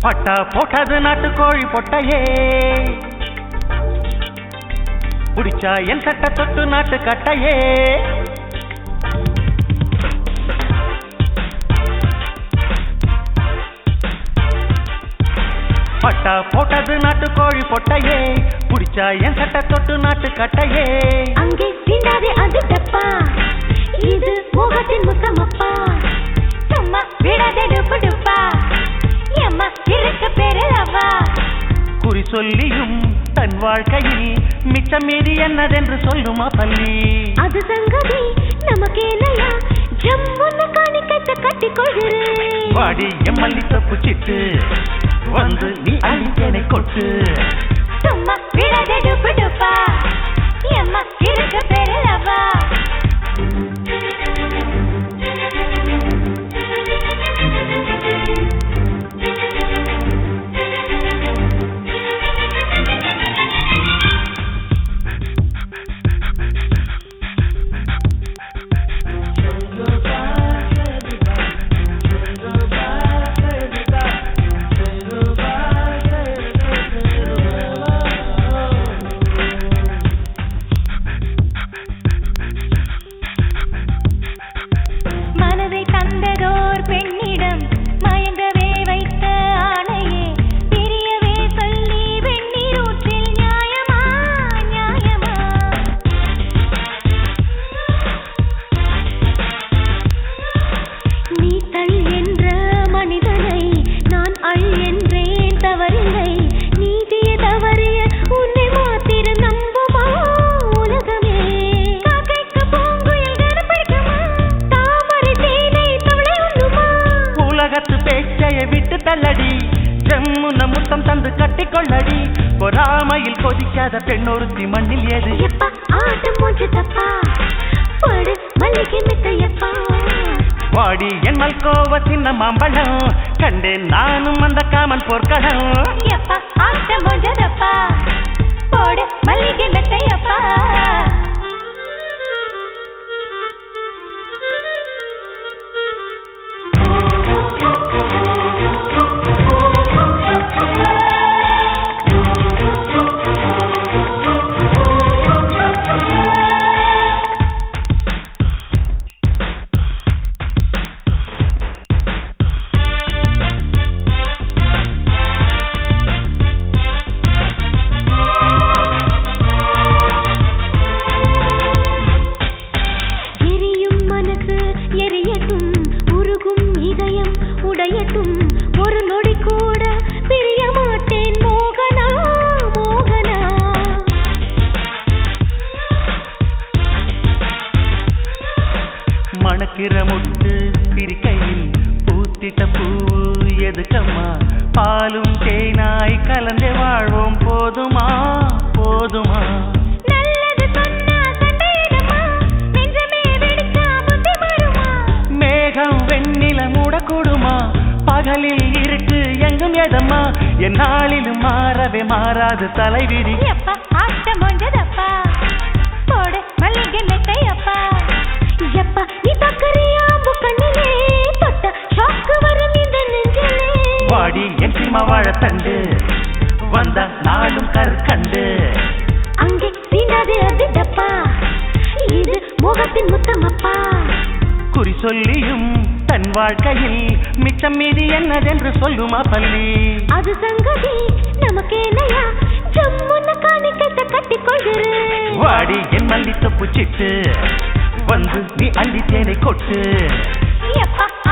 பட்டா போட்டது நாட்டுக்கோழி பொட்டையே புடிச்சா என் சட்ட தொட்டு நாட்டு கட்டையே பட்டா போட்டது நாட்டுக்கோழி பொட்டையே புடிச்சா என் சட்ட தொட்டு நாட்டு கட்டையே அங்கே தீண்டாதே அது டப்பா இது மோகத்தின் முத்தமப்பா சும்மா விடாதே டுப்பு டுப்பா எம்மா இருக்க பேரு அவா குறி சொல்லியும் தன் வாழ்க்கையில் மிச்சம் மீறி என்னதென்று சொல்லுமா பள்ளி அது சங்கதி நமக்கேனையா ஜம்முன்னு காணிக்கத்தை கட்டிக்கொள்கிறேன் வாடி எம்மல்லி தப்பு சிட்டு வந்து நீ அள்ளித்தேனை கொட்டு சும்மா விடாதே டுப்பு டுப்பா எம்மா இருக்க பேரு அவா ஜம்முன முத்தம் தந்து கட்டிக்கொள்ளடி பொறாமையில் கொதிக்காத பெண்ணொருத்தி மண்ணில் ஏது எப்பா ஆட்டம் மூச்சு தப்பா போடு மல்லிகை மித்தையப்பா வாடி என் மல்கோவ சின்ன மாம்பழம் கண்டேன் நானும் அந்த காமன் போர்க்களம் எப்பா ஆட்டம் மூச்சு தப்பா போடு மல்லிகை மித்தையப்பா ஒரு நொடி கூட பிரிய மாட்டேன் மோகனா மோகனா மணக்கிற முட்டு பிரிக்கையில் பூத்திட்ட பூ எதுக்கம்மா பாலும் தேனாய் கலந்தே வாழ்வோம் போதுமா போதுமா நல்லது சொன்னா சண்டையிடுமா நெஞ்சமே வெடிச்சா புத்தி மாறுமா மேகம் வெண்ணில மூடக்கூடுமா பகலில் இருட்டு எங்கும் எதம்மா என் நாளிலும் மாறவே மாறாது தலைவிதி எப்பா ஆட்டம் கொஞ்சதப்பா போடு மல்லிகை மெத்தையப்பா எப்பா நீ தக்கறியா புக்கண்ணிலே தொட்ட ஷாக்கு வரும் இந்த நெஞ்சிலே வாடி என் சிம்மா வாழத்தண்டு வந்த நாளும் கற்கண்டு அங்கே தீண்டாதே அது டப்பா இது மோகத்தின் முத்தமப்பா குறி சொல்லியும் தன் வாழ்க்கையில் மிச்சம் மீதி என்னதென்று சொல்லுமா பள்ளி அது சங்கதி நமக்கேனையா ஜம்முன்னு காணிக்கத்தை கட்டிக்கொள்கிறேன் வாடி என் மல்லி தப்பு சிட்டு வந்து நீ அள்ளித்தேனை கொட்டு எப்பா